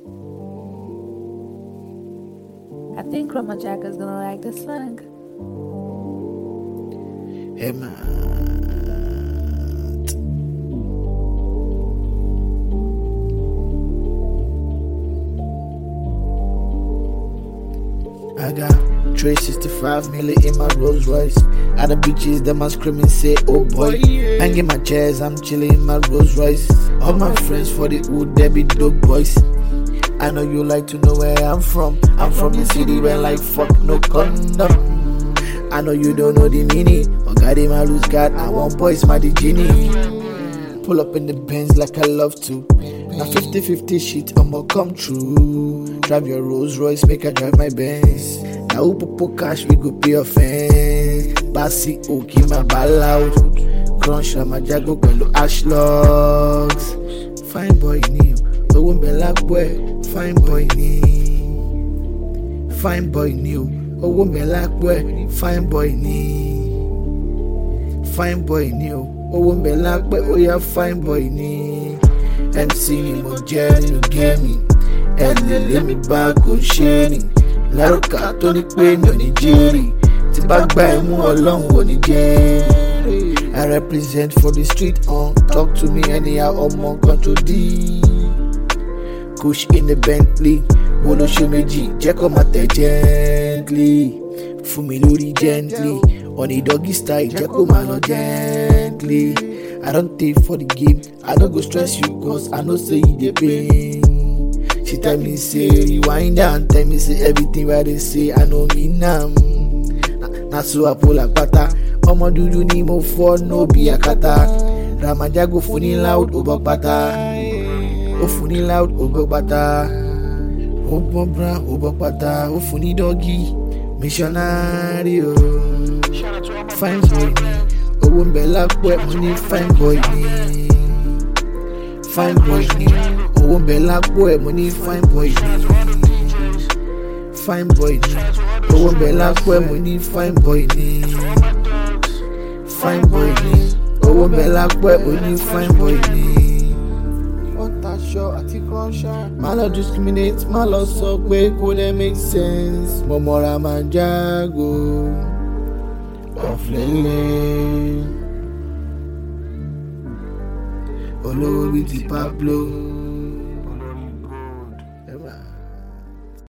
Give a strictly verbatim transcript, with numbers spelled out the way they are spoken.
I think Chroma Jacka's gonna like this song. Hey man. I got three sixty-five million in my Rolls Royce. At the beaches, them are screaming, say, oh boy. Banging my chairs, I'm chilling in my Rolls Royce. All my friends for the hood, they be dope boys. I know you like to know where I'm from. I'm from the city where like fuck no condom. I know you don't know the meaning. Oh God, in my loose God, I want boys, my the genie. Pull up in the Benz like I love to. Now fifty fifty shit, I'ma come true. Drive your Rolls Royce, make I drive my Benz. Now who popo cash, we go pay your fence. Bassy, okay, my ball out. Crunch, my jago, pẹ̀lú ashlogs. Fine boy, new. Owó ń bẹ lápò ẹ̀, fine boy ni. Fine boy ni o. Owó ń bẹ lápò ẹ̀, fine boy ni. Fine boy ni o. Owó ń bẹ lápò ẹ̀, ó yá fine boy ni. M C ni mo jẹ́ nínú géèmì. Ẹ lè lé mi bá kò ṣe ni. Lárúkà tó ní pé mi ò ní jèrè. Tí bá gbà ẹ̀ mú Ọlọ́run ò ní jẹ́. I represent for the street on. Talk to me anyhow, ọmọ kan tó dí. Kush in the Bentley, bolo ṣe méjì, jẹ́ kó máa tẹ̀ gently. Fún mi lórí gently, on a doggy style, jẹ́ kó máa lọ gently. I don't take for the game, I don't go stress you cause I know say you dey pain. She tell me say rewind down, tell me say everything wey I dey say I know mean am. Na so I pull apata, ọmọ dúdú ni mo fọ́ no be akata. Ramajago fún ní loud ó bọ́ pátá. Ó fún ní loud ó bọ́ pátá. Ó bọ́ bra ó bọ́ pátá. Ó fún ní doggy missionary o. Fine boy ni. Owó ń bẹ lápò ẹ̀ mo ní fine boy ni. Fine boy ni. Owó ń bẹ lápò ẹ̀ mo ní fine boy ni. Fine boy ni. Owó ń bẹ lápò ẹ̀ mo ní fine boy ni. Fine boy ni. Owó ń bẹ lápò ẹ̀ mo ní fine boy ni. Àti cruncher. Má lọ discriminate, má lọ sọ pé kò lè make sense. Mo mọ̀ra máa jágo. Ọ̀flẹ̀lẹ̀. Olówó bíi ti Pablo.